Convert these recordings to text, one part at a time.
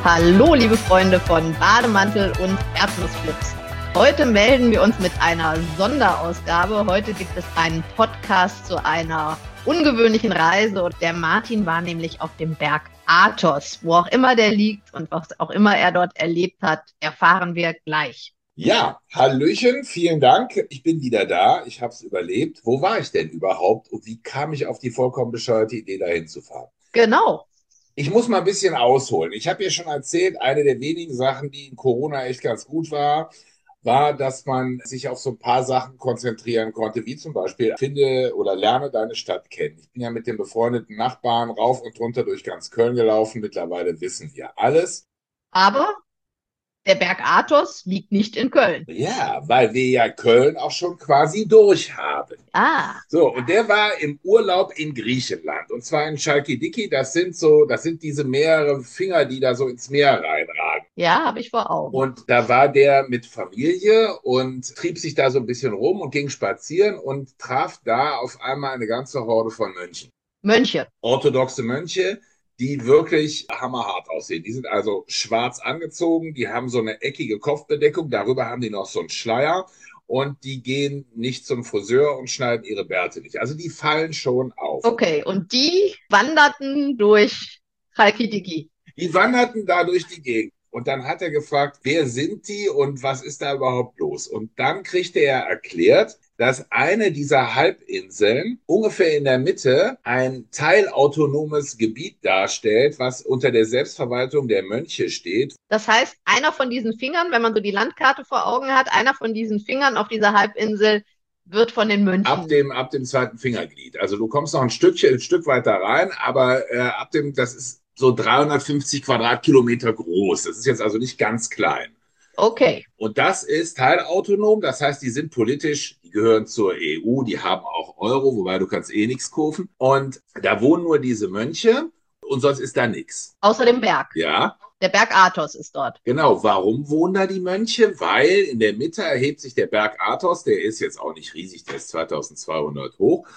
Hallo, liebe Freunde von Bademantel und Erdnussflips. Heute melden wir uns mit einer Sonderausgabe. Heute gibt es einen Podcast zu einer ungewöhnlichen Reise. Und der Martin war nämlich auf dem Berg Athos. Wo auch immer der liegt und was auch immer er dort erlebt hat, erfahren wir gleich. Ja, Hallöchen, vielen Dank. Ich bin wieder da. Ich habe es überlebt. Wo war ich denn überhaupt und wie kam ich auf die vollkommen bescheuerte Idee, dahin zu fahren? Genau. Ich muss mal ein bisschen ausholen. Ich habe ja schon erzählt, eine der wenigen Sachen, die in Corona echt ganz gut war, dass man sich auf so ein paar Sachen konzentrieren konnte, wie zum Beispiel finde oder lerne deine Stadt kennen. Ich bin ja mit den befreundeten Nachbarn rauf und runter durch ganz Köln gelaufen. Mittlerweile wissen wir alles. Aber der Berg Athos liegt nicht in Köln. Ja, weil wir ja Köln auch schon quasi durchhaben. Ah, So, und der war im Urlaub in Griechenland. Und zwar in Chalkidiki. Das sind diese mehrere Finger, die da so ins Meer reinragen. ja, habe ich vor Augen. Und da war der mit Familie und trieb sich da so ein bisschen rum und ging spazieren und traf da auf einmal eine ganze Horde von Mönchen. Mönche. Orthodoxe Mönche, die wirklich hammerhart aussehen. Die sind also schwarz angezogen, die haben so eine eckige Kopfbedeckung, darüber haben die noch so einen Schleier und die gehen nicht zum Friseur und schneiden ihre Bärte nicht. Also die fallen schon auf. Okay, und die wanderten durch Chalkidiki. Die wanderten da durch die Gegend. Und dann hat er gefragt, wer sind die und was ist da überhaupt los? Und dann kriegte er erklärt, dass eine dieser Halbinseln ungefähr in der Mitte ein teilautonomes Gebiet darstellt, was unter der Selbstverwaltung der Mönche steht. Das heißt, einer von diesen Fingern, wenn man so die Landkarte vor Augen hat, einer von diesen Fingern auf dieser Halbinsel wird von den Mönchen. Ab dem zweiten Fingerglied. Also du kommst noch ein Stück weiter rein, aber das ist so 350 Quadratkilometer groß. Das ist jetzt also nicht ganz klein. Okay. Und das ist teilautonom, das heißt, die sind politisch, die gehören zur EU, die haben auch Euro, wobei du kannst eh nichts kaufen. Und da wohnen nur diese Mönche und sonst ist da nichts. Außer dem Berg. Ja. Der Berg Athos ist dort. Genau, warum wohnen da die Mönche? Weil in der Mitte erhebt sich der Berg Athos, der ist jetzt auch nicht riesig, der ist 2200 hoch.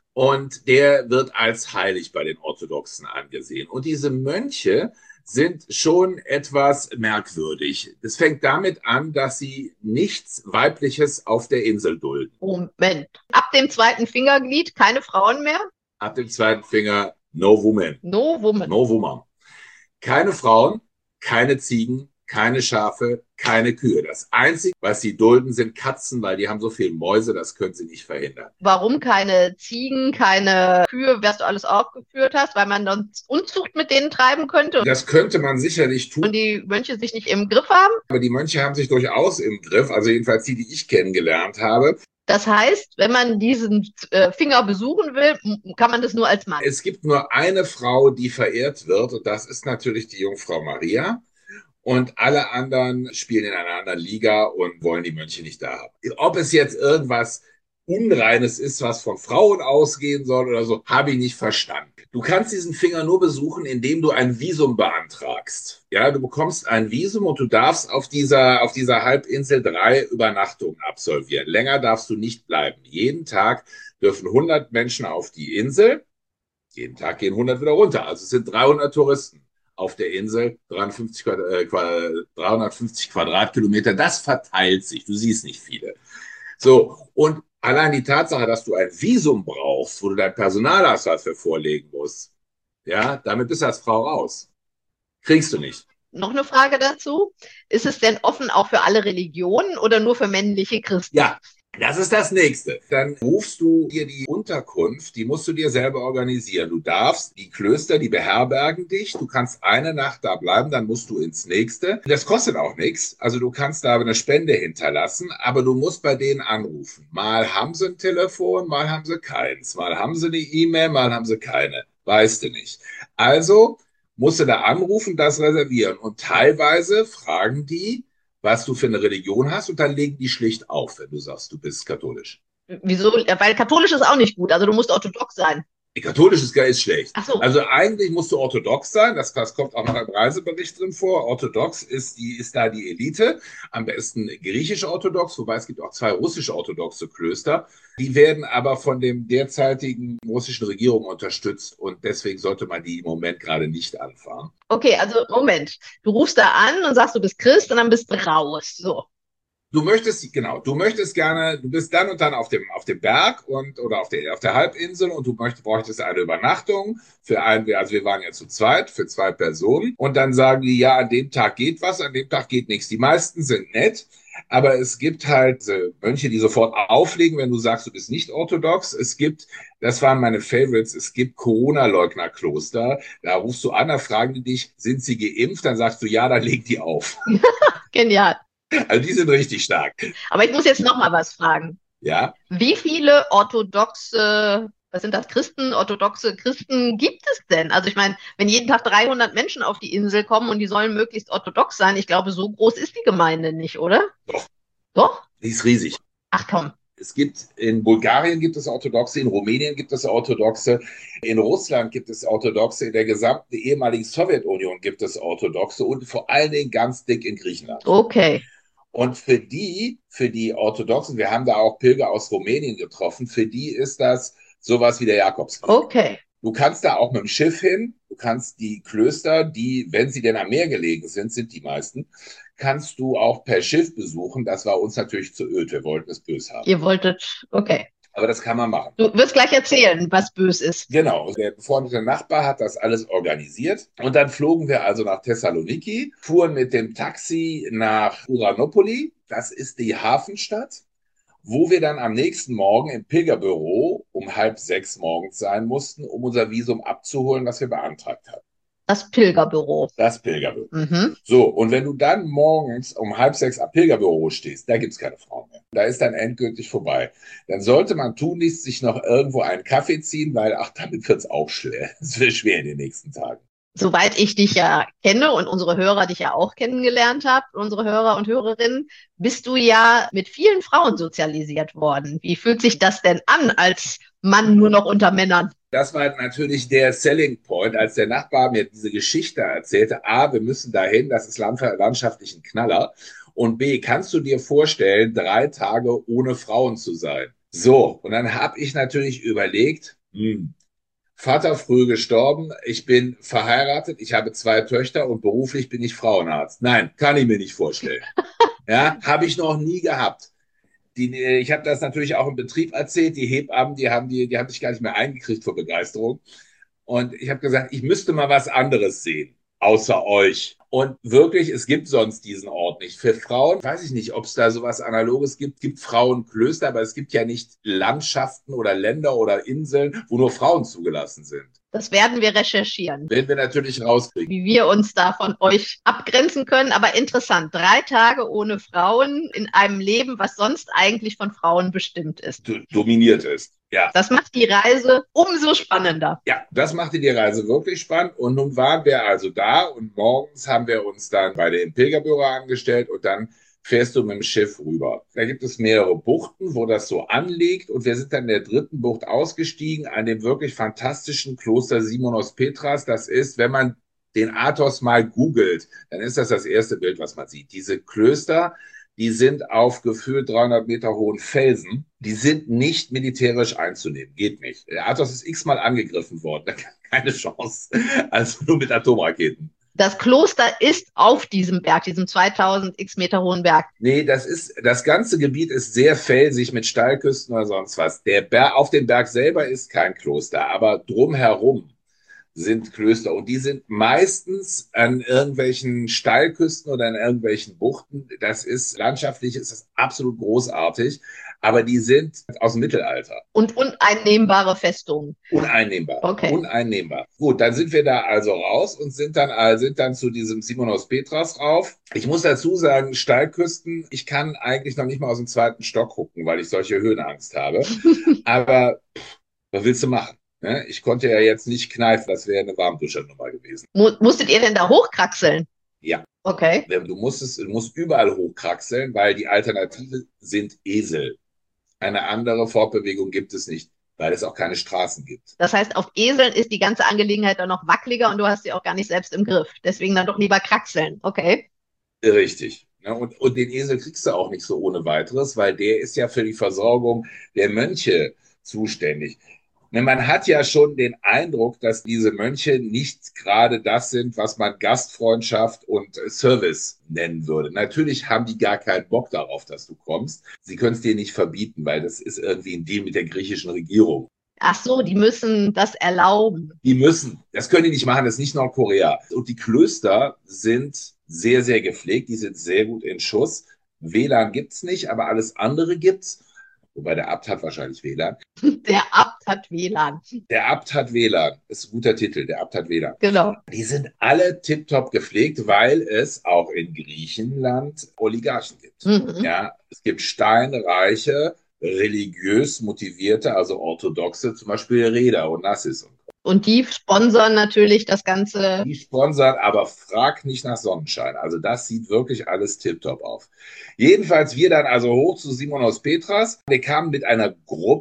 Und der wird als heilig bei den Orthodoxen angesehen. Und diese Mönche sind schon etwas merkwürdig. Es fängt damit an, dass sie nichts Weibliches auf der Insel dulden. Moment. Ab dem zweiten Fingerglied keine Frauen mehr? Ab dem zweiten Finger no woman. No woman. No woman. Keine Frauen, keine Ziegen, keine Schafe, keine Kühe. Das Einzige, was sie dulden, sind Katzen, weil die haben so viele Mäuse, das können sie nicht verhindern. Warum keine Ziegen, keine Kühe, was du alles aufgeführt hast? Weil man sonst Unzucht mit denen treiben könnte Das könnte man sicherlich tun. und die Mönche sich nicht im Griff haben? Aber die Mönche haben sich durchaus im Griff, also jedenfalls die ich kennengelernt habe. Das heißt, wenn man diesen Finger besuchen will, kann man das nur als Mann. Es gibt nur eine Frau, die verehrt wird, und das ist natürlich die Jungfrau Maria. Und alle anderen spielen in einer anderen Liga und wollen die Mönche nicht da haben. Ob es jetzt irgendwas Unreines ist, was von Frauen ausgehen soll oder so, habe ich nicht verstanden. Du kannst diesen Finger nur besuchen, indem du ein Visum beantragst. Ja, du bekommst ein Visum und du darfst auf dieser Halbinsel 3 Übernachtungen absolvieren. Länger darfst du nicht bleiben. Jeden Tag dürfen 100 Menschen auf die Insel. Jeden Tag gehen 100 wieder runter. Also es sind 300 Touristen auf der Insel, 350 Quadratkilometer, das verteilt sich, du siehst nicht viele. So, und allein die Tatsache, dass du ein Visum brauchst, wo du dein Personalausweis für vorlegen musst, ja, damit bist du als Frau raus. Kriegst du nicht. Noch eine Frage dazu. Ist es denn offen auch für alle Religionen oder nur für männliche Christen? Ja, das ist das Nächste. Dann rufst du dir die Unterkunft, die musst du dir selber organisieren. Du darfst, die Klöster, die beherbergen dich. Du kannst eine Nacht da bleiben, dann musst du ins nächste. Das kostet auch nichts. Also du kannst da eine Spende hinterlassen, aber du musst bei denen anrufen. Mal haben sie ein Telefon, mal haben sie keins. Mal haben sie eine E-Mail, mal haben sie keine. Weißt du nicht. Also musst du da anrufen, das reservieren. Und teilweise fragen die, was du für eine Religion hast, und dann legen die schlicht auf, wenn du sagst, du bist katholisch. Wieso? Weil katholisch ist auch nicht gut, also du musst orthodox sein. Katholisch ist schlecht. Ach so. Also eigentlich musst du orthodox sein. Das kommt auch noch im Reisebericht drin vor. Orthodox ist da die Elite. Am besten griechisch-orthodox, wobei es gibt auch zwei russisch-orthodoxe Klöster. Die werden aber von dem derzeitigen russischen Regierung unterstützt und deswegen sollte man die im Moment gerade nicht anfahren. Okay, also Moment. Du rufst da an und sagst, du bist Christ und dann bist du raus. So. Du möchtest gerne, du bist dann und dann auf dem Berg oder auf der Halbinsel und bräuchtest eine Übernachtung also wir waren ja zu zweit, für zwei Personen. Und dann sagen die, ja, an dem Tag geht was, an dem Tag geht nichts. Die meisten sind nett, aber es gibt halt Mönche, die sofort auflegen, wenn du sagst, du bist nicht orthodox. Das waren meine Favorites, es gibt Corona-Leugner-Kloster. Da rufst du an, da fragen die dich, sind sie geimpft? Dann sagst du, ja, dann legen die auf. Genial. Also die sind richtig stark. Aber ich muss jetzt noch mal was fragen. Ja, Wie viele was sind das, orthodoxe Christen gibt es denn? Also ich meine, wenn jeden Tag 300 Menschen auf die Insel kommen und die sollen möglichst orthodox sein, ich glaube, so groß ist die Gemeinde nicht, oder? doch, Doch? die ist riesig. Ach komm. In Bulgarien gibt es Orthodoxe, in Rumänien gibt es Orthodoxe, in Russland gibt es Orthodoxe, in der gesamten ehemaligen Sowjetunion gibt es Orthodoxe und vor allen Dingen ganz dick in Griechenland. Okay. Und für die Orthodoxen, wir haben da auch Pilger aus Rumänien getroffen, für die ist das sowas wie der Jakobsweg. Okay. Du kannst da auch mit dem Schiff hin, du kannst die Klöster, die, wenn sie denn am Meer gelegen sind die meisten, kannst du auch per Schiff besuchen. Das war uns natürlich zu öd, wir wollten es böse haben. Ihr wolltet, okay. Aber das kann man machen. Du wirst gleich erzählen, was bös ist. Genau, der befreundete Nachbar hat das alles organisiert. Und dann flogen wir also nach Thessaloniki, fuhren mit dem Taxi nach Uranopoli, das ist die Hafenstadt, wo wir dann am nächsten Morgen im Pilgerbüro um 5:30 morgens sein mussten, um unser Visum abzuholen, was wir beantragt haben. Das Pilgerbüro. Das Pilgerbüro. Mhm. So, und wenn du dann morgens um 5:30 am Pilgerbüro stehst, da gibt's keine Frauen mehr. Da ist dann endgültig vorbei. Dann sollte man tunlichst sich noch irgendwo einen Kaffee ziehen, weil, damit wird's auch schwer. Es wird schwer in den nächsten Tagen. Soweit ich dich ja kenne und unsere Hörer dich ja auch kennengelernt haben, unsere Hörer und Hörerinnen, bist du ja mit vielen Frauen sozialisiert worden. Wie fühlt sich das denn an als Mann nur noch unter Männern? Das war natürlich der Selling Point, als der Nachbar mir diese Geschichte erzählte. A, wir müssen dahin, das ist landschaftlich ein Knaller. Und B, kannst du dir vorstellen, 3 Tage ohne Frauen zu sein? So, und dann habe ich natürlich überlegt, Vater früh gestorben, ich bin verheiratet, ich habe 2 Töchter und beruflich bin ich Frauenarzt. Nein, kann ich mir nicht vorstellen. Ja, habe ich noch nie gehabt. Ich habe das natürlich auch im Betrieb erzählt, die Hebammen, die haben sich gar nicht mehr eingekriegt vor Begeisterung. Und ich habe gesagt, ich müsste mal was anderes sehen, außer euch. Und wirklich, es gibt sonst diesen Ort nicht. Für Frauen, weiß ich nicht, ob es da sowas Analoges gibt Frauenklöster, aber es gibt ja nicht Landschaften oder Länder oder Inseln, wo nur Frauen zugelassen sind. Das werden wir recherchieren, Werden wir natürlich rauskriegen. wie wir uns da von euch abgrenzen können. Aber interessant, 3 Tage ohne Frauen in einem Leben, was sonst eigentlich von Frauen bestimmt ist. Dominiert ist. Ja. Das macht die Reise umso spannender. Ja, das machte die Reise wirklich spannend. Und nun waren wir also da und morgens haben wir uns dann bei dem Pilgerbüro angestellt und dann fährst du mit dem Schiff rüber. Da gibt es mehrere Buchten, wo das so anlegt und wir sind dann in der 3. Bucht ausgestiegen an dem wirklich fantastischen Kloster Simonos Petras. Das ist, wenn man den Athos mal googelt, dann ist das erste Bild, was man sieht. Diese Klöster, die sind auf gefühlt 300 Meter hohen Felsen. Die sind nicht militärisch einzunehmen. Geht nicht. Der Athos ist x-mal angegriffen worden. Keine Chance. Also nur mit Atomraketen. Das Kloster ist auf diesem Berg, diesem 2000 x Meter hohen Berg. Nee, das ganze Gebiet ist sehr felsig mit Steilküsten oder sonst was. Auf dem Berg selber ist kein Kloster, aber drumherum sind Klöster und die sind meistens an irgendwelchen Steilküsten oder in irgendwelchen Buchten. Landschaftlich ist das absolut großartig, aber die sind aus dem Mittelalter. Und uneinnehmbare Festungen. Uneinnehmbar. Okay. Uneinnehmbar. Gut, dann sind wir da also raus und sind dann zu diesem Simonos Petras rauf. Ich muss dazu sagen, Steilküsten, ich kann eigentlich noch nicht mal aus dem 2. Stock gucken, weil ich solche Höhenangst habe. Aber was willst du machen? Ich konnte ja jetzt nicht kneifen, das wäre eine Warmduschernummer gewesen. Musstet ihr denn da hochkraxeln? Ja. Okay. Du musst überall hochkraxeln, weil die Alternative sind Esel. Eine andere Fortbewegung gibt es nicht. weil es auch keine Straßen gibt. Das heißt, auf Eseln ist die ganze Angelegenheit dann noch wackeliger und du hast sie auch gar nicht selbst im Griff. Deswegen dann doch lieber kraxeln. Okay. Richtig. Ne? Und den Esel kriegst du auch nicht so ohne weiteres, weil der ist ja für die Versorgung der Mönche zuständig. Ne, man hat ja schon den Eindruck, dass diese Mönche nicht gerade das sind, was man Gastfreundschaft und Service nennen würde. Natürlich haben die gar keinen Bock darauf, dass du kommst. Sie können es dir nicht verbieten, weil das ist irgendwie ein Deal mit der griechischen Regierung. Ach so, die müssen das erlauben. Die müssen, das können die nicht machen, das ist nicht Nordkorea. Und die Klöster sind sehr, sehr gepflegt, die sind sehr gut in Schuss. WLAN gibt's nicht, aber alles andere gibt's. Wobei der Abt hat wahrscheinlich WLAN. Der Abt hat WLAN. Der Abt hat WLAN. Ist ein guter Titel, der Abt hat WLAN. Genau. Die sind alle tiptop gepflegt, weil es auch in Griechenland Oligarchen gibt. Mhm. Ja, es gibt steinreiche, religiös motivierte, also orthodoxe, zum Beispiel Reda und Nassis. Und die sponsern natürlich das Ganze. Die sponsern, aber frag nicht nach Sonnenschein. Also das sieht wirklich alles tiptop auf. Jedenfalls wir dann also hoch zu Simonos Petras. Wir kamen mit einer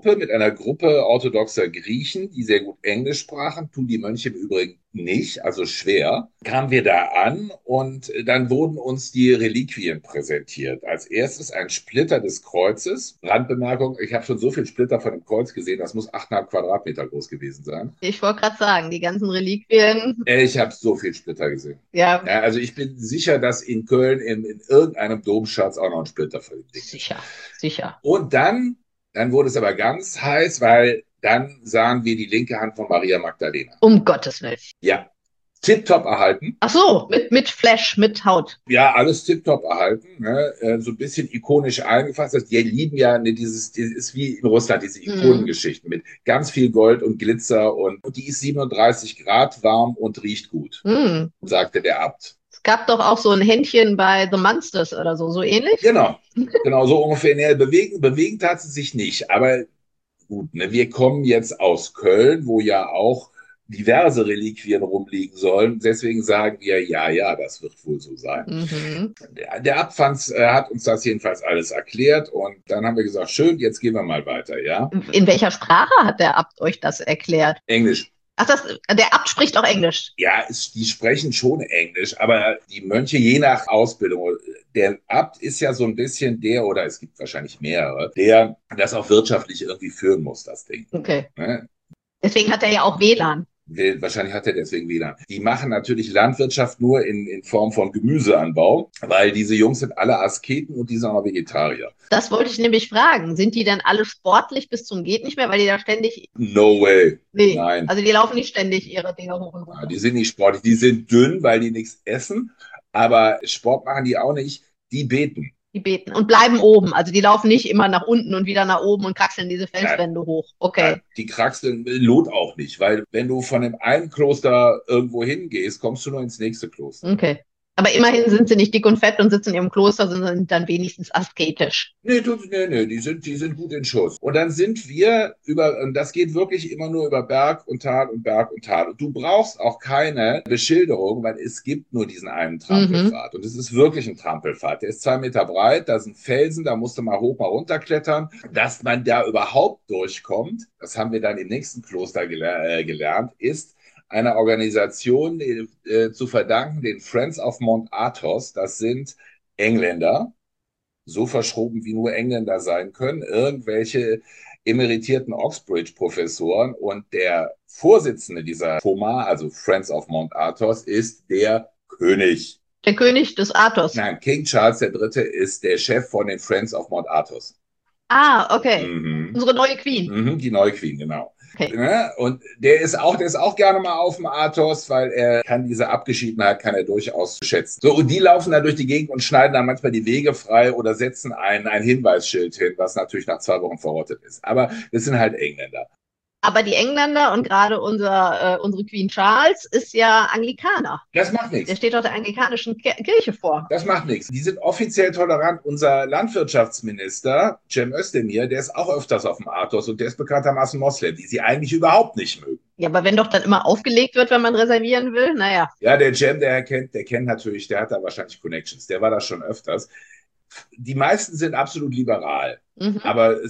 Gruppe orthodoxer Griechen, die sehr gut Englisch sprachen, tun die Mönche im Übrigen nicht, also schwer. Kamen wir da an und dann wurden uns die Reliquien präsentiert. Als erstes ein Splitter des Kreuzes. Randbemerkung, ich habe schon so viel Splitter von dem Kreuz gesehen, das muss 8,5 Quadratmeter groß gewesen sein. Ich wollte gerade sagen, die ganzen Reliquien. Ich habe so viel Splitter gesehen. Ja. Ja, also ich bin sicher, dass in Köln in irgendeinem Domschatz auch noch ein Splitter für den Ding ist. Sicher, sicher. Und dann wurde es aber ganz heiß, weil dann sahen wir die linke Hand von Maria Magdalena. Um Gottes Willen. Ja, tipptopp erhalten. Ach so, mit Flash, mit Haut. Ja, alles tipptopp erhalten. Ne? So ein bisschen ikonisch eingefasst. Die lieben ja dieses ist wie in Russland, diese Ikonengeschichten mit ganz viel Gold und Glitzer und die ist 37 Grad warm und riecht gut, sagte der Abt. Es gab doch auch so ein Händchen bei The Monsters oder so, so ähnlich. Genau, so ungefähr. Nee, bewegen hat sie sich nicht. Aber gut, ne, wir kommen jetzt aus Köln, wo ja auch diverse Reliquien rumliegen sollen. Deswegen sagen wir, ja, das wird wohl so sein. Mhm. Der Abt hat uns das jedenfalls alles erklärt und dann haben wir gesagt, schön, jetzt gehen wir mal weiter, ja? In welcher Sprache hat der Abt euch das erklärt? Englisch. Ach, der Abt spricht auch Englisch. Ja, die sprechen schon Englisch, aber die Mönche je nach Ausbildung. Der Abt ist ja so ein bisschen oder es gibt wahrscheinlich mehrere, der das auch wirtschaftlich irgendwie führen muss, das Ding. Okay. Ne? Deswegen hat er ja auch WLAN. Wahrscheinlich hat er deswegen WLAN. Die machen natürlich Landwirtschaft nur in Form von Gemüseanbau, weil diese Jungs sind alle Asketen und die sind auch Vegetarier. Das wollte ich nämlich fragen. Sind die denn alle sportlich bis zum geht nicht mehr, weil die da ständig... No way. Nee, nein. Also die laufen nicht ständig ihre Dinger hoch und runter. Ja, die sind nicht sportlich. Die sind dünn, weil die nichts essen, aber Sport machen die auch nicht. Die beten. Die beten und bleiben oben. Also die laufen nicht immer nach unten und wieder nach oben und kraxeln diese Felswände hoch. Okay. Ja, die kraxeln lohnt auch nicht, weil wenn du von dem einen Kloster irgendwo hingehst, kommst du nur ins nächste Kloster. Okay. Aber immerhin sind sie nicht dick und fett und sitzen im Kloster, sondern sind dann wenigstens asketisch. Nee, die sind gut in Schuss. Und dann sind wir und das geht wirklich immer nur über Berg und Tal und Berg und Tal. Und du brauchst auch keine Beschilderung, weil es gibt nur diesen einen Trampelpfad. Und es ist wirklich ein Trampelpfad. Der ist 2 Meter breit, da sind Felsen, da musst du mal hoch, mal runter klettern. Dass man da überhaupt durchkommt, das haben wir dann im nächsten Kloster gelernt, ist einer Organisation zu verdanken, den Friends of Mount Athos. Das sind Engländer, so verschroben wie nur Engländer sein können, irgendwelche emeritierten Oxbridge-Professoren. Und der Vorsitzende dieser FOMA, also Friends of Mount Athos, ist der König. Der König des Athos. Nein, King Charles III. Ist der Chef von den Friends of Mount Athos. Ah, okay. Unsere neue Queen. Die neue Queen, genau. Okay. Ne? Und der ist auch gerne mal auf dem Athos, weil er kann diese Abgeschiedenheit durchaus schätzen. So, und die laufen dann durch die Gegend und schneiden dann manchmal die Wege frei oder setzen ein Hinweisschild hin, was natürlich nach 2 Wochen verrottet ist. Aber das sind halt Engländer. Aber die Engländer und gerade unsere Queen Charles ist ja Anglikaner. Das macht nichts. Der steht doch der anglikanischen Kirche vor. Das macht nichts. Die sind offiziell tolerant. Unser Landwirtschaftsminister, Cem Özdemir, der ist auch öfters auf dem Athos und der ist bekanntermaßen Moslem, die sie eigentlich überhaupt nicht mögen. Ja, aber wenn doch dann immer aufgelegt wird, wenn man reservieren will, naja. Ja, der Cem, der kennt natürlich, der hat da wahrscheinlich Connections. Der war da schon öfters. Die meisten sind absolut liberal. Aber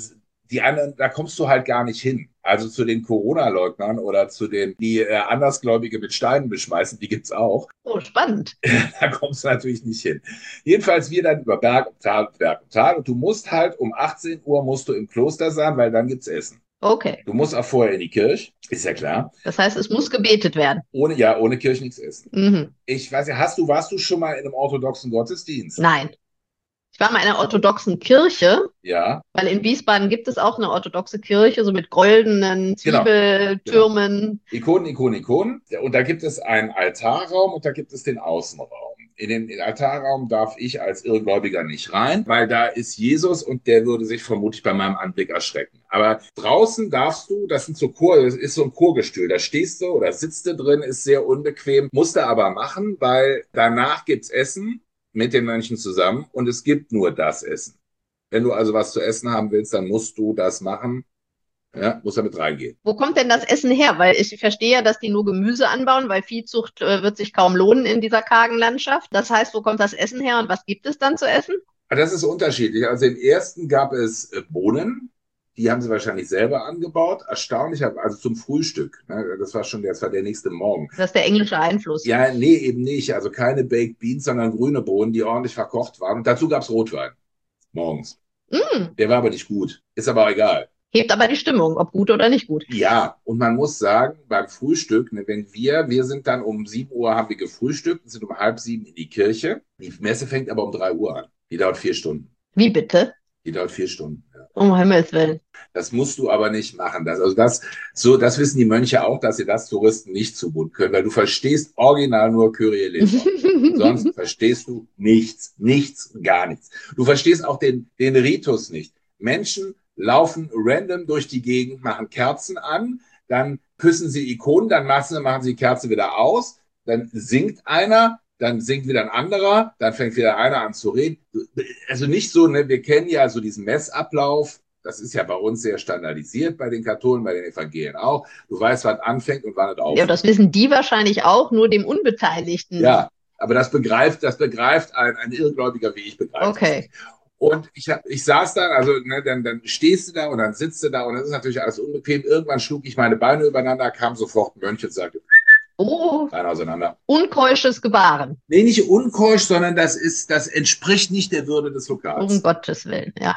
Die anderen, da kommst du halt gar nicht hin. Also zu den Corona-Leugnern oder zu den, die Andersgläubige mit Steinen beschmeißen, die gibt's auch. Oh, spannend. Da kommst du natürlich nicht hin. Jedenfalls wir dann über Berg und Tal und Berg und Tal. Und du musst halt um 18 Uhr musst du im Kloster sein, weil dann gibt's Essen. Okay. Du musst auch vorher in die Kirche, ist ja klar. Das heißt, es muss gebetet werden. Ohne Kirche nichts essen. Mhm. Ich weiß ja, warst du schon mal in einem orthodoxen Gottesdienst? Nein. Ich war mal in einer orthodoxen Kirche, Ja, weil in Wiesbaden gibt es auch eine orthodoxe Kirche, so mit goldenen genau. Zwiebeltürmen. Ikonen. Und da gibt es einen Altarraum und da gibt es den Außenraum. In den Altarraum darf ich als Irrgläubiger nicht rein, weil da ist Jesus und der würde sich vermutlich bei meinem Anblick erschrecken. Aber draußen darfst du, das ist so ein Chorgestühl, da stehst du oder sitzt du drin, ist sehr unbequem, musst du aber machen, weil danach gibt's Essen mit den Mönchen zusammen und es gibt nur das Essen. Wenn du also was zu essen haben willst, dann musst du das machen. Ja, muss da mit reingehen. Wo kommt denn das Essen her? Weil ich verstehe ja, dass die nur Gemüse anbauen, weil Viehzucht wird sich kaum lohnen in dieser kargen Landschaft. Das heißt, wo kommt das Essen her und was gibt es dann zu essen? Aber das ist unterschiedlich. Also im ersten gab es Bohnen, die haben sie wahrscheinlich selber angebaut. Erstaunlich, also zum Frühstück. Ne? Das war der nächste Morgen. Das ist der englische Einfluss. Ja, nee, eben nicht. Also keine Baked Beans, sondern grüne Bohnen, die ordentlich verkocht waren. Und dazu gab es Rotwein morgens. Mm, Der war aber nicht gut. Ist aber auch egal. hebt aber die Stimmung, ob gut oder nicht gut. Ja, und man muss sagen, beim Frühstück, ne, wir sind dann um 7 Uhr haben wir gefrühstückt, sind um halb 7 in die Kirche. Die Messe fängt aber um 3 Uhr an. Die dauert 4 Stunden. Wie bitte? Die dauert 4 Stunden. Ja. Um Himmels Willen. Das musst du aber nicht machen. Das wissen die Mönche auch, dass sie das Touristen nicht zumuten können, weil du verstehst original nur Kyrie eleison. Sonst verstehst du nichts, gar nichts. Du verstehst auch den Ritus nicht. Menschen laufen random durch die Gegend, machen Kerzen an, dann küssen sie Ikonen, dann machen sie die Kerze wieder aus, dann singt einer, dann singt wieder ein anderer, dann fängt wieder einer an zu reden. Also nicht so, ne, wir kennen ja so diesen Messablauf, das ist ja bei uns sehr standardisiert, bei den Katholen, bei den Evangelien auch. Du weißt, wann anfängt und wann es aufhört. Ja, das wissen die wahrscheinlich auch, nur dem Unbeteiligten. Ja, aber das begreift ein Irrgläubiger wie ich begreift. Okay. Und ich saß da, also ne, dann stehst du da und dann sitzt du da und das ist natürlich alles unbequem. Irgendwann schlug ich meine Beine übereinander, kam sofort ein Mönch und sagte, Oh, Beine auseinander. unkeusches Gebaren. Nee, nicht unkeusch, sondern das entspricht nicht der Würde des Lokals. Um Gottes Willen, ja.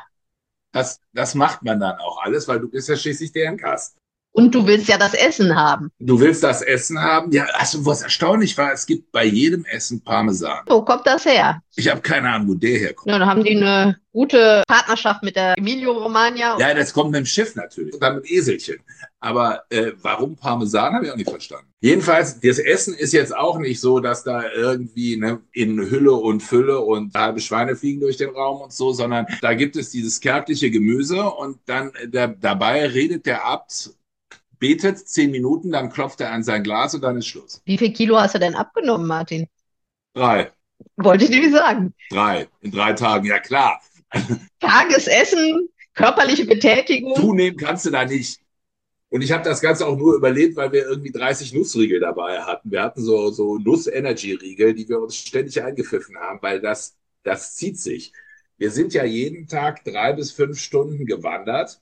Das macht man dann auch alles, weil du bist ja schließlich deren Gast. Und du willst ja das Essen haben. Du willst das Essen haben? Ja, also was erstaunlich war, es gibt bei jedem Essen Parmesan. Wo kommt das her? Ich habe keine Ahnung, wo der herkommt. Ja, da haben die eine gute Partnerschaft mit der Emilia-Romagna. Ja, das kommt mit dem Schiff natürlich und dann mit Eselchen. Aber warum Parmesan, habe ich auch nicht verstanden. Jedenfalls, das Essen ist jetzt auch nicht so, dass da irgendwie in Hülle und Fülle und halbe Schweine fliegen durch den Raum und so, sondern da gibt es dieses kärgliche Gemüse und dann dabei redet der Abt, betet 10 Minuten, dann klopft er an sein Glas und dann ist Schluss. Wie viel Kilo hast du denn abgenommen, Martin? 3. Wollte ich dir nicht sagen. 3. In 3 Tagen, ja klar. Tages Essen, körperliche Betätigung. Zunehmen kannst du da nicht. Und ich habe das Ganze auch nur überlebt, weil wir irgendwie 30 Nussriegel dabei hatten. Wir hatten so Nuss-Energy-Riegel, die wir uns ständig eingepfiffen haben, weil das zieht sich. Wir sind ja jeden Tag 3 bis 5 Stunden gewandert,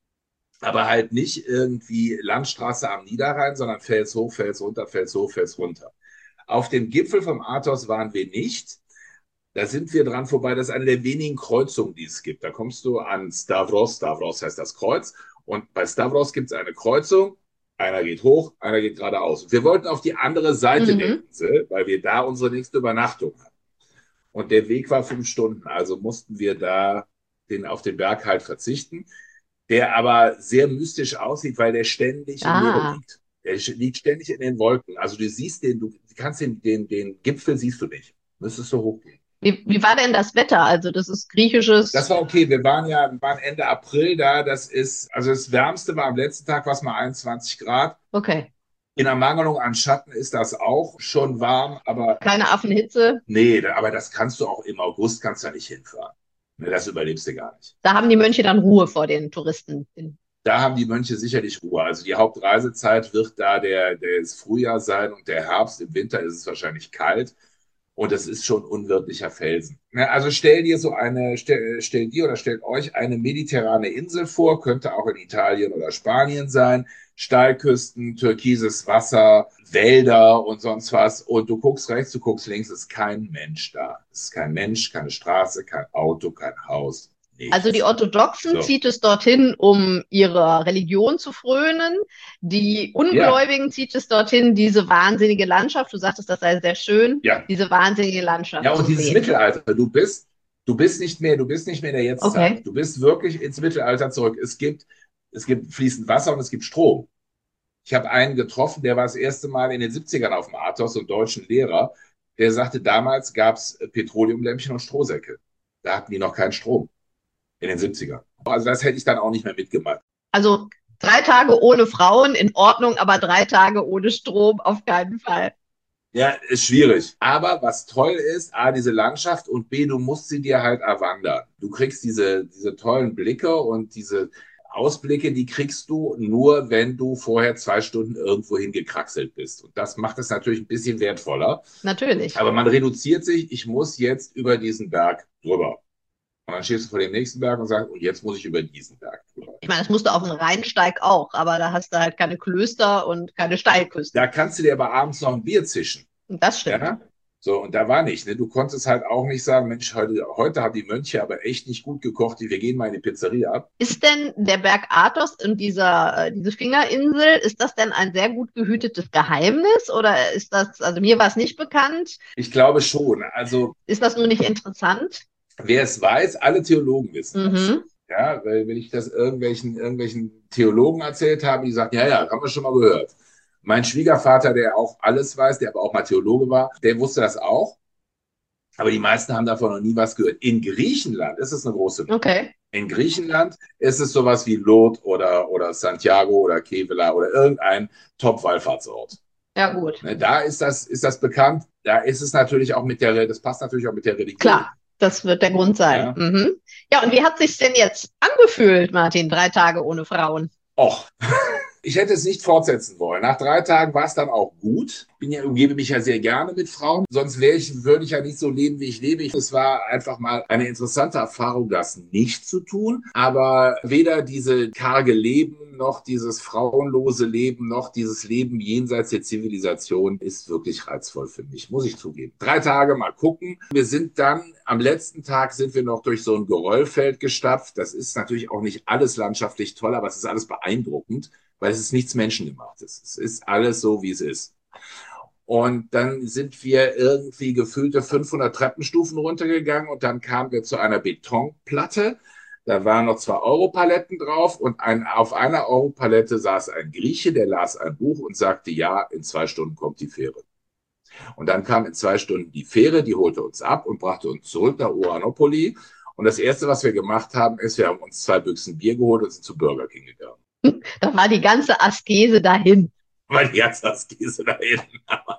aber halt nicht irgendwie Landstraße am Niederrhein, sondern Fels hoch, Fels runter, Fels hoch, Fels runter. Auf dem Gipfel vom Athos waren wir nicht. Da sind wir dran vorbei. Das ist eine der wenigen Kreuzungen, die es gibt. Da kommst du an Stavros. Stavros heißt das Kreuz. Und bei Stavros gibt es eine Kreuzung. Einer geht hoch, einer geht geradeaus. Wir wollten auf die andere Seite der Insel, weil wir da unsere nächste Übernachtung hatten. Und der Weg war 5 Stunden. Also mussten wir da auf den Berg halt verzichten, der aber sehr mystisch aussieht, weil der ständig im Nebel liegt. Der liegt ständig in den Wolken. Also du siehst du kannst den Gipfel siehst du nicht. Müsstest du hochgehen. Wie war denn das Wetter? Also das ist griechisches. Das war okay. Wir waren Ende April da. Das Wärmste war am letzten Tag, was mal 21 Grad. Okay. In Ermangelung an Schatten ist das auch schon warm, aber. Keine Affenhitze. Nee, aber das kannst du auch im August kannst du da nicht hinfahren. Das überlebst du gar nicht. Da haben die Mönche dann Ruhe vor den Touristen. Da haben die Mönche sicherlich Ruhe. Also die Hauptreisezeit wird da das Frühjahr sein und der Herbst. Im Winter ist es wahrscheinlich kalt. Und es ist schon unwirtlicher Felsen. Ne, also stell dir oder stellt euch eine mediterrane Insel vor, könnte auch in Italien oder Spanien sein. Steilküsten, türkises Wasser, Wälder und sonst was. Und du guckst rechts, du guckst links, ist kein Mensch da. Es ist kein Mensch, keine Straße, kein Auto, kein Haus, Also die nichts. Orthodoxen So. zieht es dorthin, um ihrer Religion zu frönen. Die Ja, Ungläubigen zieht es dorthin, diese wahnsinnige Landschaft, du sagtest, das sei sehr schön, ja. diese wahnsinnige Ja, Landschaft und zu dieses sehen. Mittelalter, du bist nicht mehr in der Jetztzeit. Okay. Du bist wirklich ins Mittelalter zurück. Es gibt fließend Wasser und es gibt Strom. Ich habe einen getroffen, der war das erste Mal in den 70ern auf dem Athos, so einen deutschen Lehrer, der sagte, damals gab es Petroleumlämpchen und Strohsäcke. Da hatten die noch keinen Strom in den 70ern. Also das hätte ich dann auch nicht mehr mitgemacht. Also 3 Tage ohne Frauen in Ordnung, aber 3 Tage ohne Strom auf keinen Fall. Ja, ist schwierig. Aber was toll ist, A, diese Landschaft und B, du musst sie dir halt erwandern. Du kriegst diese tollen Blicke und diese Ausblicke, die kriegst du nur, wenn du vorher 2 Stunden irgendwo hingekraxelt bist. Und das macht es natürlich ein bisschen wertvoller. Natürlich. Aber man reduziert sich, ich muss jetzt über diesen Berg drüber. Und dann stehst du vor dem nächsten Berg und sagst, und jetzt muss ich über diesen Berg drüber. Ich meine, das musst du auf dem Rheinsteig auch, aber da hast du halt keine Klöster und keine Da Steilküsten. kannst du dir aber abends noch ein Bier zischen. Und das stimmt. Ja, so, und da war nicht, ne? Du konntest halt auch nicht sagen, Mensch, heute haben die Mönche aber echt nicht gut gekocht, wir gehen mal in die Pizzeria ab. Ist denn der Berg Athos und diese Fingerinsel, ist das denn ein sehr gut gehütetes Geheimnis oder ist das, also mir war es nicht bekannt, Ich glaube schon. Also, ist das nur nicht interessant? wer es weiß, alle Theologen wissen das. Mhm. Ja, weil wenn ich das irgendwelchen Theologen erzählt habe, die sagen, ja, ja, haben wir schon mal gehört. Mein Schwiegervater, der auch alles weiß, der aber auch mal Theologe war, der wusste das auch. Aber die meisten haben davon noch nie was gehört. In Griechenland ist es eine große Nummer. Okay. In Griechenland ist es sowas wie Lourdes oder Santiago oder Kevela oder irgendein Top-Wallfahrtsort. Ja, gut. Ne, da ist das bekannt. Da ist es natürlich auch das passt natürlich auch mit der Religion. Klar, das wird der Grund sein. Ja. Mhm. Ja, und wie hat sich denn jetzt angefühlt, Martin, 3 Tage ohne Frauen? Och, ich hätte es nicht fortsetzen wollen. Nach 3 Tagen war es dann auch gut. Umgebe mich ja sehr gerne mit Frauen. Sonst würde ich ja nicht so leben, wie ich lebe. Es war einfach mal eine interessante Erfahrung, das nicht zu tun. Aber weder diese karge Leben, noch dieses frauenlose Leben, noch dieses Leben jenseits der Zivilisation ist wirklich reizvoll für mich, muss ich zugeben. 3 Tage mal gucken. Am letzten Tag sind wir noch durch so ein Geröllfeld gestapft. Das ist natürlich auch nicht alles landschaftlich toll, aber es ist alles beeindruckend, weil es ist nichts Menschengemachtes. Es ist alles so, wie es ist. Und dann sind wir irgendwie gefühlte 500 Treppenstufen runtergegangen und dann kamen wir zu einer Betonplatte. Da waren noch 2 Europaletten drauf und auf einer Europalette saß ein Grieche, der las ein Buch und sagte, ja, in 2 Stunden kommt die Fähre. Und dann kam in 2 Stunden die Fähre, die holte uns ab und brachte uns zurück nach Uranopoli. Und das Erste, was wir gemacht haben, ist, wir haben uns 2 Büchsen Bier geholt und sind zu Burger King gegangen. Da war die ganze Askese dahin. Weil die hat das Käse da hinten.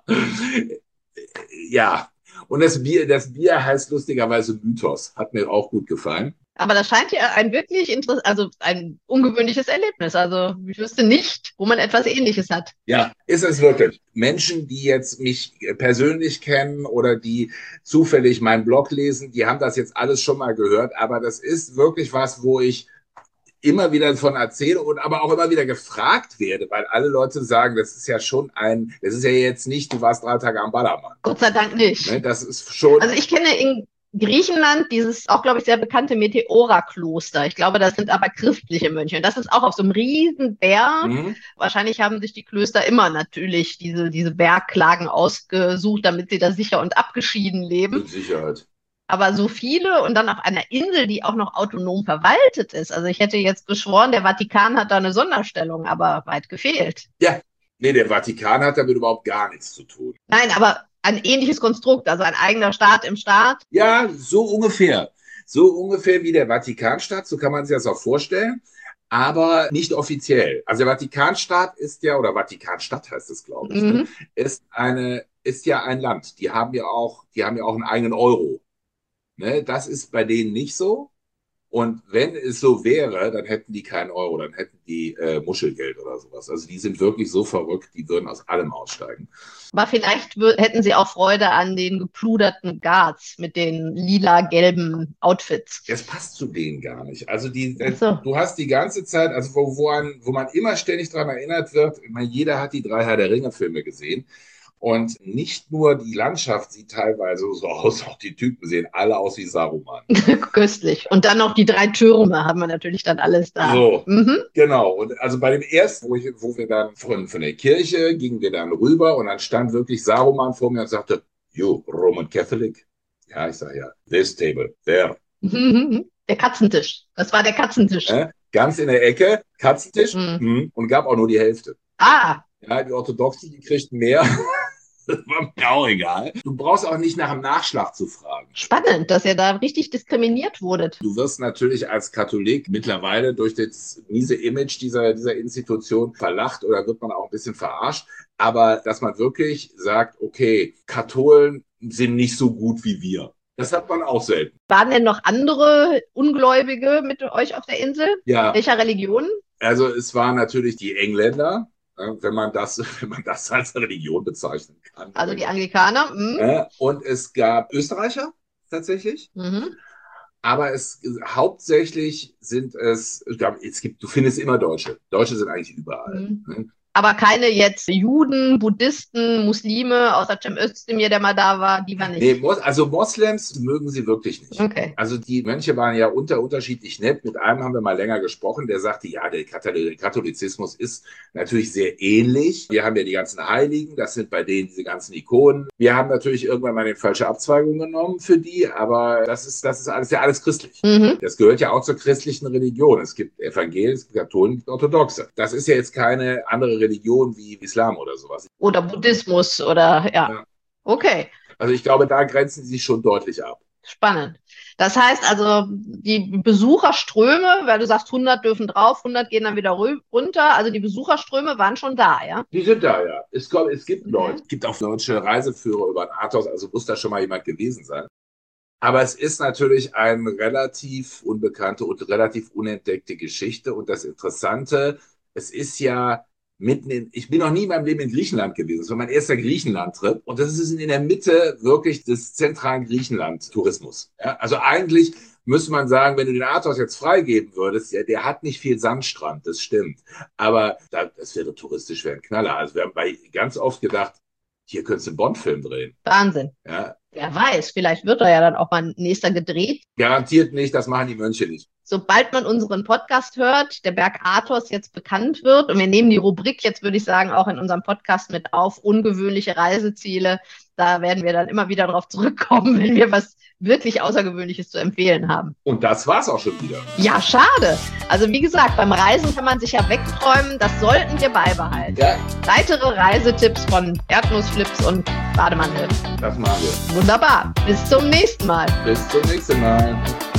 Ja, und das Bier heißt lustigerweise Mythos. Hat mir auch gut gefallen. Aber das scheint ja ein wirklich also ein ungewöhnliches Erlebnis. Also ich wüsste nicht, wo man etwas Ähnliches hat. Ja, ist es wirklich. Menschen, die jetzt mich persönlich kennen oder die zufällig meinen Blog lesen, die haben das jetzt alles schon mal gehört. Aber das ist wirklich was, wo ich immer wieder davon erzähle und aber auch immer wieder gefragt werde, weil alle Leute sagen, das ist ja jetzt nicht, du warst 3 Tage am Ballermann. Gott sei Dank nicht. Ne, das ist schon, Also ich kenne in Griechenland dieses auch, glaube ich, sehr bekannte Meteora-Kloster. Ich glaube, das sind aber christliche Mönche. Und das ist auch auf so einem riesen Berg. mhm, Wahrscheinlich haben sich die Klöster immer natürlich diese Berglagen ausgesucht, damit sie da sicher und abgeschieden leben. mit Sicherheit. Aber so viele und dann auf einer Insel, die auch noch autonom verwaltet ist. Also ich hätte jetzt geschworen, der Vatikan hat da eine Sonderstellung, aber weit gefehlt. Ja, nee, der Vatikan hat damit überhaupt gar nichts zu tun. Nein, aber ein ähnliches Konstrukt, also ein eigener Staat im Staat. Ja, so ungefähr. So ungefähr wie der Vatikanstaat, so kann man sich das auch vorstellen, aber nicht offiziell. Also der Vatikanstaat ist ja, oder Vatikanstadt heißt es, glaube ich, ne, Mhm. ist ja ein Land. Die haben ja auch einen eigenen Euro. Ne? Das ist bei denen nicht so. Und wenn es so wäre, dann hätten die keinen Euro, dann hätten die Muschelgeld oder sowas. Also die sind wirklich so verrückt, die würden aus allem aussteigen. Aber vielleicht hätten sie auch Freude an den gepluderten Guards mit den lila-gelben Outfits. Das passt zu denen gar nicht. Also So. du hast die ganze Zeit, also wo man immer ständig daran erinnert wird, ich meine, jeder hat die 3 Herr der Ringe-Filme gesehen. Und nicht nur die Landschaft sieht teilweise so aus, auch die Typen sehen alle aus wie Saruman. Köstlich. Und dann noch die 3 Türme haben wir natürlich dann alles da. So, genau. Und also bei dem ersten, wo wir dann von der Kirche gingen wir dann rüber und dann stand wirklich Saruman vor mir und sagte, you Roman Catholic? Ja, ich sage ja, this table, there. Der Katzentisch. Das war der Katzentisch. Ganz in der Ecke, Katzentisch und gab auch nur die Hälfte. Ja, die Orthodoxen, die kriegten mehr. Das war mir auch egal. Du brauchst auch nicht nach dem Nachschlag zu fragen. Spannend, dass ihr da richtig diskriminiert wurdet. Du wirst natürlich als Katholik mittlerweile durch das miese Image dieser Institution verlacht oder wird man auch ein bisschen verarscht. Aber dass man wirklich sagt, okay, Katholen sind nicht so gut wie wir. Das hat man auch selten. Waren denn noch andere Ungläubige mit euch auf der Insel? Ja. Welcher Religion? Also es waren natürlich die Engländer, wenn man das als Religion bezeichnen kann. Also die Anglikaner. Und es gab Österreicher tatsächlich. Aber hauptsächlich sind du findest immer Deutsche. Deutsche sind eigentlich überall. Aber keine jetzt Juden, Buddhisten, Muslime, außer Cem Özdemir, der mal da war, die waren nicht. Nee, also Moslems mögen sie wirklich nicht. Okay. Also die Mönche waren ja unterschiedlich nett. Mit einem haben wir mal länger gesprochen, der sagte, ja, der Katholizismus ist natürlich sehr ähnlich. Wir haben ja die ganzen Heiligen, das sind bei denen diese ganzen Ikonen. Wir haben natürlich irgendwann mal eine falsche Abzweigung genommen für die, aber das ist alles christlich. Das gehört ja auch zur christlichen Religion. Es gibt Evangelien, es gibt Katholen, es gibt Orthodoxe. Das ist ja jetzt keine andere Religion wie Islam oder sowas. Oder Buddhismus oder ja. Okay. Also ich glaube, da grenzen sie sich schon deutlich ab. Spannend. Das heißt also, die Besucherströme, weil du sagst, 100 dürfen drauf, 100 gehen dann wieder runter. Also die Besucherströme waren schon da, ja? Die sind da, ja. Es gibt Leute. Es gibt auch deutsche Reiseführer über den Athos, also muss da schon mal jemand gewesen sein. Aber es ist natürlich eine relativ unbekannte und relativ unentdeckte Geschichte. Und das Interessante, es ist ja ich bin noch nie in meinem Leben in Griechenland gewesen. Das war mein erster Griechenland-Trip. Und das ist in der Mitte wirklich des zentralen Griechenland-Tourismus. Ja, also eigentlich müsste man sagen, wenn du den Athos jetzt freigeben würdest, ja, der hat nicht viel Sandstrand, das stimmt. Aber das wäre touristisch, wäre ein Knaller. Also wir haben ganz oft gedacht, hier könntest du einen Bond-Film drehen. Wahnsinn. Ja. Wer weiß, vielleicht wird da ja dann auch mal ein nächster gedreht. Garantiert nicht, das machen die Mönche nicht. Sobald man unseren Podcast hört, der Berg Athos jetzt bekannt wird, und wir nehmen die Rubrik jetzt, würde ich sagen, auch in unserem Podcast mit auf, ungewöhnliche Reiseziele, da werden wir dann immer wieder drauf zurückkommen, wenn wir was wirklich Außergewöhnliches zu empfehlen haben. Und das war's auch schon wieder. Ja, schade. Also wie gesagt, beim Reisen kann man sich ja wegträumen, das sollten wir beibehalten. Ja. Weitere Reisetipps von Erdnussflips und Bademantel. Das machen wir. Wunderbar. Bis zum nächsten Mal. Bis zum nächsten Mal.